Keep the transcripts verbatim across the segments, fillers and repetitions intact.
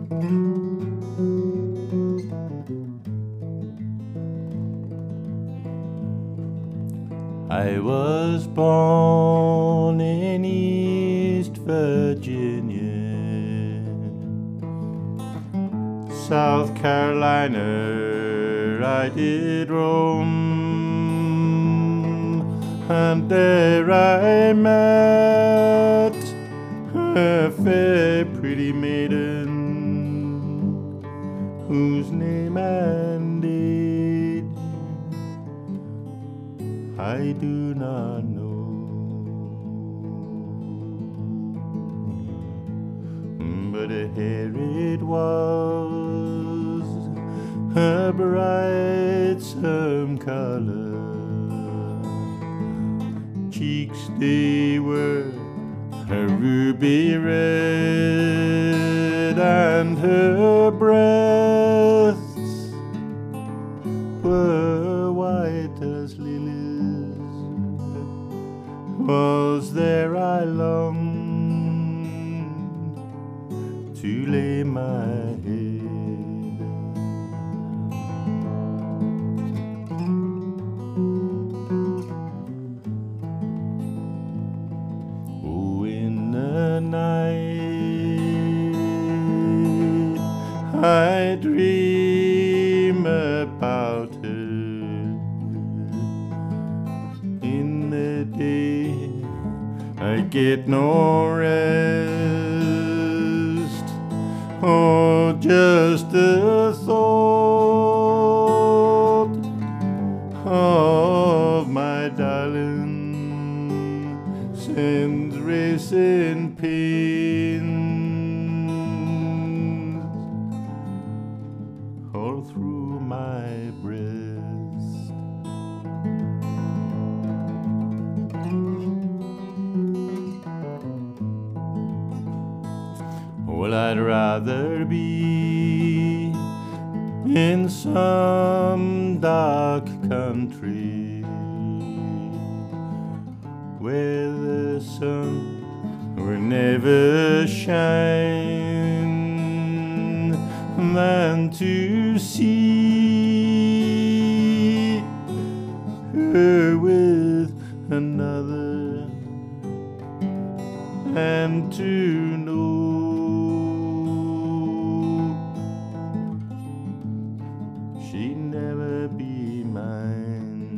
I was born in East Virginia, South Carolina I did roam, and there I met a fair pretty maiden whose name and age I do not know, but her hair it was a bright some color, cheeks they were a ruby red, and her breasts were white as lilies. Was there I longed to lay my head. Oh, in the night I dream about her. In the day I get no rest. Oh, just the thought of my darling sends racing pains all through my breast. Well, I'd rather be in some dark country where the sun will never shine than to see her with another, and to know she'd never be mine.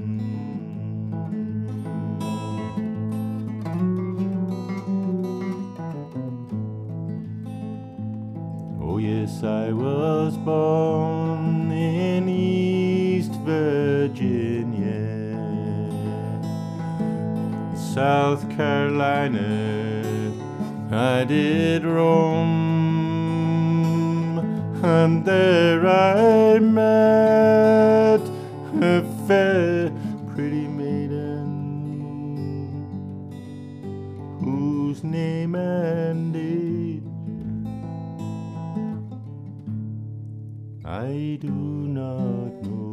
Oh yes, I was born in East Virginia, South Carolina I did roam, and there I met a fair pretty maiden whose name and age I do not know.